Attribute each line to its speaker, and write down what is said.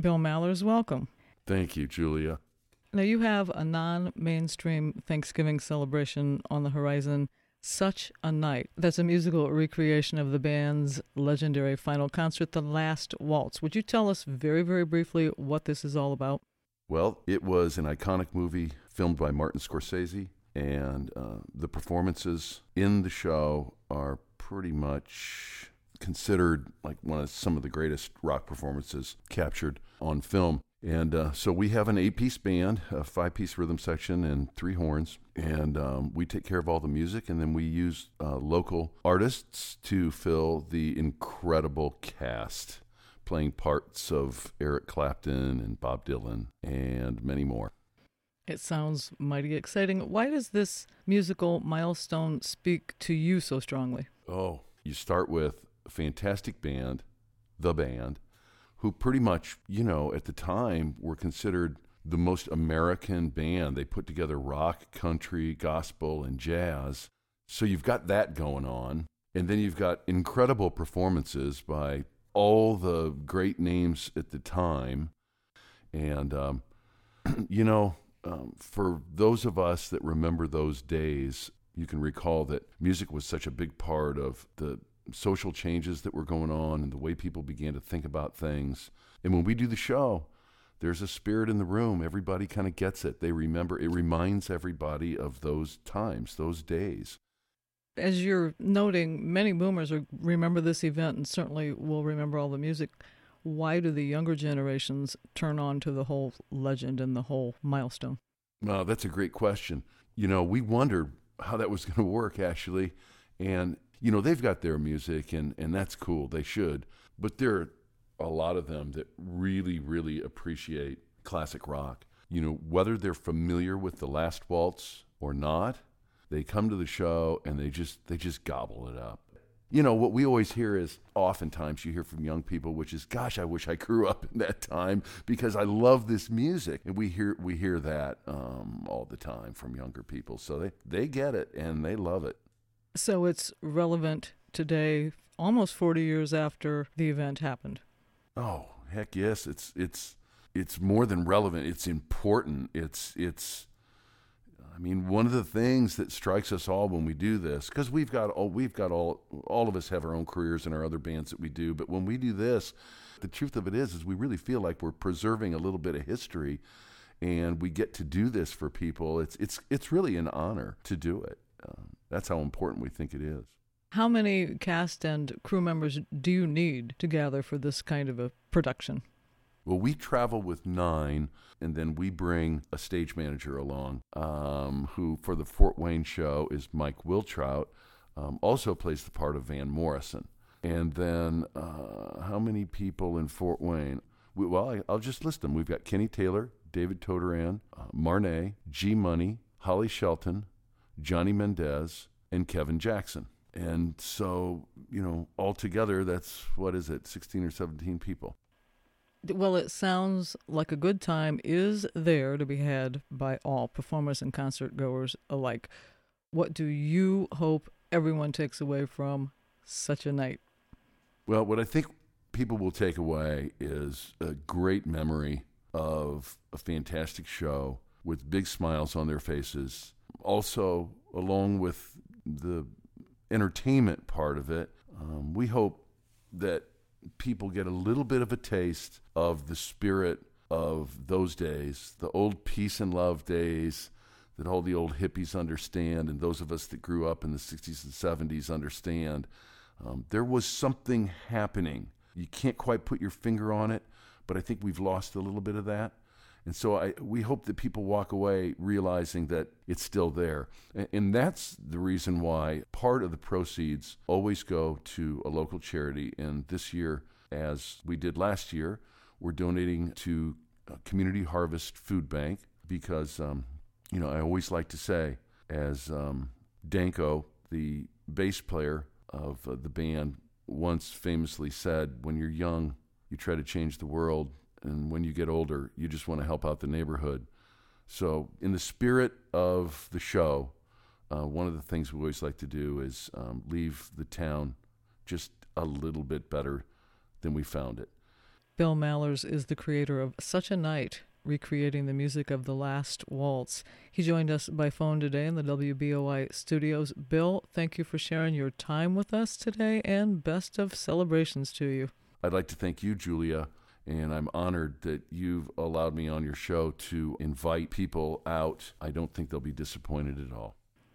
Speaker 1: Bill Mallers, welcome.
Speaker 2: Thank you, Julia.
Speaker 1: Now, you have a non-mainstream Thanksgiving celebration on the horizon, Such a Night. That's a musical recreation of the band's legendary final concert, The Last Waltz. Would you tell us very, very briefly what this is all about?
Speaker 2: Well, it was an iconic movie filmed by Martin Scorsese, and the performances in the show are pretty much considered like some of the greatest rock performances captured on film. And so we have an 8-piece band, a 5-piece rhythm section, and 3 horns. And we take care of all the music, and then we use local artists to fill the incredible cast, playing parts of Eric Clapton and Bob Dylan and many more.
Speaker 1: It sounds mighty exciting. Why does this musical milestone speak to you so strongly?
Speaker 2: Oh, you start with a fantastic band, the band, who pretty much, at the time were considered the most American band. They put together rock, country, gospel, and jazz. So you've got that going on. And then you've got incredible performances by all the great names at the time. And, for those of us that remember those days, you can recall that music was such a big part of the social changes that were going on and the way people began to think about things. And when we do the show, there's a spirit in the room. Everybody kind of gets it. They remember. It reminds everybody of those times, those days.
Speaker 1: As you're noting, many boomers remember this event and certainly will remember all the music. Why do the younger generations turn on to the whole legend and the whole milestone?
Speaker 2: Well, that's a great question. We wondered how that was going to work, actually. And they've got their music, and that's cool. They should. But there are a lot of them that really, really appreciate classic rock. Whether they're familiar with The Last Waltz or not, they come to the show and they just gobble it up. What we always hear is, oftentimes you hear from young people, which is, gosh, I wish I grew up in that time because I love this music. And we hear that all the time from younger people. So they get it and they love it.
Speaker 1: So it's relevant today, almost 40 years after the event happened.
Speaker 2: Oh, heck yes. It's more than relevant. It's important. It's one of the things that strikes us all when we do this, because we've got all of us have our own careers and our other bands that we do, but when we do this, the truth of it is we really feel like we're preserving a little bit of history, and we get to do this for people. It's really an honor to do it. That's how important we think it is.
Speaker 1: How many cast and crew members do you need to gather for this kind of a production?
Speaker 2: Well, we travel with 9, and then we bring a stage manager along, who for the Fort Wayne show is Mike Wiltrout, also plays the part of Van Morrison. And then how many people in Fort Wayne? I'll just list them. We've got Kenny Taylor, David Todoran, Marnay, G Money, Holly Shelton, Johnny Mendez, and Kevin Jackson. And so, altogether, that's, 16 or 17 people.
Speaker 1: Well, it sounds like a good time is there to be had by all performers and concert goers alike. What do you hope everyone takes away from Such a Night?
Speaker 2: Well, what I think people will take away is a great memory of a fantastic show with big smiles on their faces. Also, along with the entertainment part of it, we hope that people get a little bit of a taste of the spirit of those days, the old peace and love days that all the old hippies understand, and those of us that grew up in the 60s and 70s understand. There was something happening. You can't quite put your finger on it, but I think we've lost a little bit of that. And so we hope that people walk away realizing that it's still there. And that's the reason why part of the proceeds always go to a local charity. And this year, as we did last year, we're donating to Community Harvest Food Bank because, I always like to say, as Danko, the bass player of the band, once famously said, when you're young, you try to change the world. And when you get older, you just want to help out the neighborhood. So in the spirit of the show, one of the things we always like to do is leave the town just a little bit better than we found it.
Speaker 1: Bill Mallers is the creator of Such a Night, recreating the music of The Last Waltz. He joined us by phone today in the WBOI studios. Bill, thank you for sharing your time with us today, and best of celebrations to you.
Speaker 2: I'd like to thank you, Julia, and I'm honored that you've allowed me on your show to invite people out. I don't think they'll be disappointed at all.